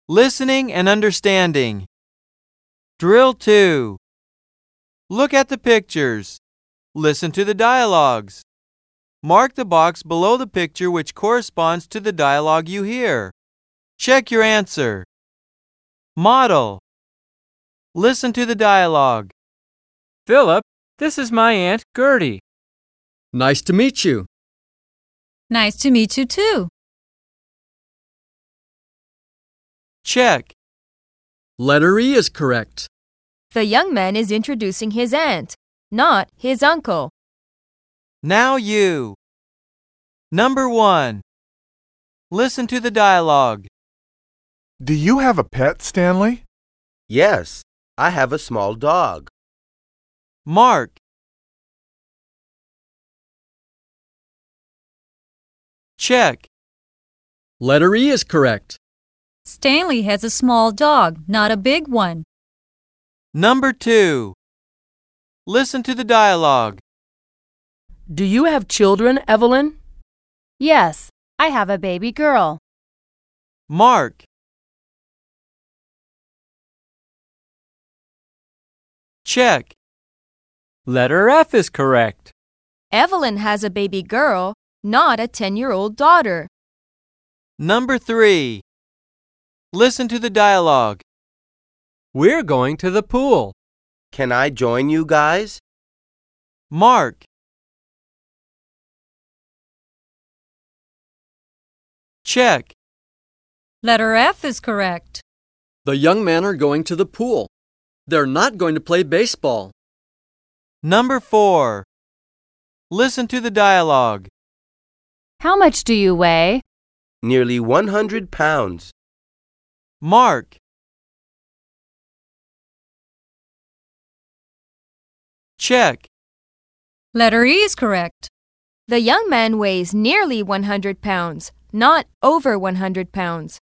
Listening and understanding. Drill 2. Look at the pictures. Listen to the dialogues. Mark the box below the picture which corresponds to the dialogue you hear. Check your answer. Model. Listen to the dialogue. Philip, this is my Aunt Gertie. Nice to meet you. Nice to meet you too. Check. Letter E is correct. The young man is introducing his aunt, not his uncle. Now you. Number 1. Listen to the dialogue. Do you have a pet, Stanley? Yes, I have a small dog. Mark. Check. Letter E is correct. Stanley has a small dog, not a big one. Number 2. Listen to the dialogue. Do you have children, Evelyn? Yes, I have a baby girl. Mark. Check. Letter F is correct. Evelyn has a baby girl, not a 10-year-old daughter. Number 3. Listen to the dialogue. We're going to the pool. Can I join you guys? Mark. Check. Letter F is correct. The young men are going to the pool. They're not going to play baseball. Number 4. Listen to the dialogue. How much do you weigh? Nearly 100 pounds. Mark. Check. Letter E is correct. The young man weighs nearly 100 pounds, not over 100 pounds.